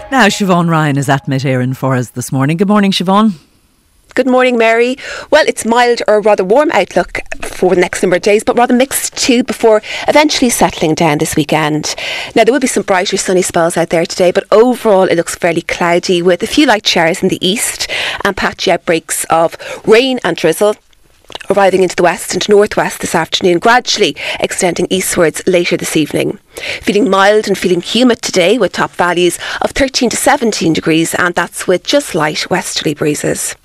Now, Siobhan Ryan is at Mid Éireann for us this morning. Good morning, Siobhan. Good morning, Mary. Well, it's mild or rather warm outlook for the next number of days, but rather mixed too before eventually settling down this weekend. Now, there will be some brighter sunny spells out there today, but overall it looks fairly cloudy with a few light showers in the east and patchy outbreaks of rain and drizzle arriving into the west and northwest this afternoon, gradually extending eastwards later this evening. Feeling mild and feeling humid today with top values of 13 to 17 degrees, and that's with just light westerly breezes.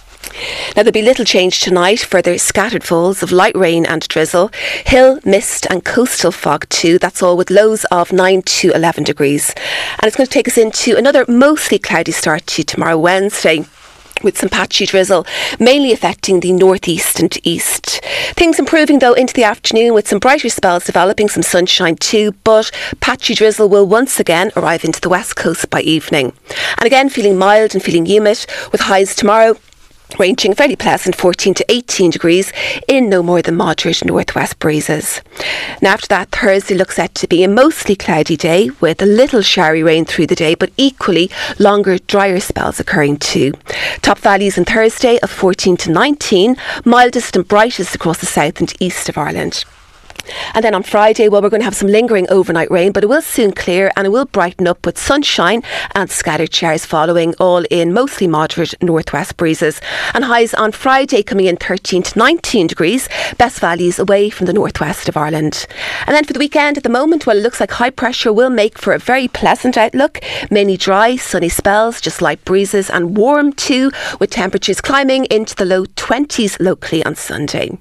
Now, there'll be little change tonight. Further scattered falls of light rain and drizzle, hill, mist and coastal fog too. That's all with lows of 9 to 11 degrees. And it's going to take us into another mostly cloudy start to tomorrow Wednesday, with some patchy drizzle, mainly affecting the northeast and east. Things improving though into the afternoon with some brighter spells developing, some sunshine too, but patchy drizzle will once again arrive into the west coast by evening. And again, feeling mild and feeling humid with highs tomorrow ranging fairly pleasant 14 to 18 degrees in no more than moderate northwest breezes. Now, after that, Thursday looks set to be a mostly cloudy day with a little showery rain through the day, but equally longer, drier spells occurring too. Top values on Thursday of 14 to 19, mildest and brightest across the south and east of Ireland. And then on Friday, well, we're going to have some lingering overnight rain, but it will soon clear and it will brighten up with sunshine and scattered showers following, all in mostly moderate northwest breezes. And highs on Friday coming in 13 to 19 degrees, best values away from the northwest of Ireland. And then for the weekend at the moment, well, it looks like high pressure will make for a very pleasant outlook, mainly dry, sunny spells, just light breezes and warm too, with temperatures climbing into the low 20s locally on Sunday.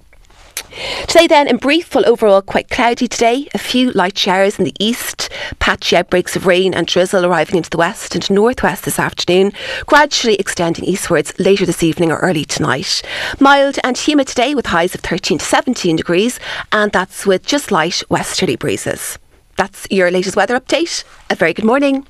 Today then, in brief, well, overall quite cloudy today. A few light showers in the east, patchy outbreaks of rain and drizzle arriving into the west and northwest this afternoon, gradually extending eastwards later this evening or early tonight. Mild and humid today with highs of 13 to 17 degrees, and that's with just light westerly breezes. That's your latest weather update. A very good morning.